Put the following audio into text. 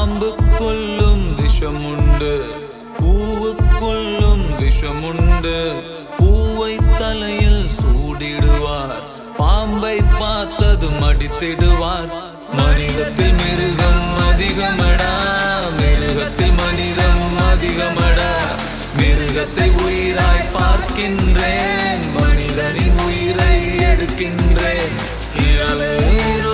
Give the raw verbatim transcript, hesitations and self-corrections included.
பாம்புக்குள்ளும் விஷமுண்டு, பூவுக்குள்ளும் விஷமுண்டு. பூவை தலையில் சூடிடுவார், பாம்பை பார்த்ததும் அடித்திடுவார். மனிதத்தில் மிருகம் அதிகமடா, மிருகத்தில் மனிதம் அதிகமடா. மிருகத்தை உயிராய் பார்க்கின்றேன், மனிதனின் உயிரை எடுக்கின்றேன். இரவு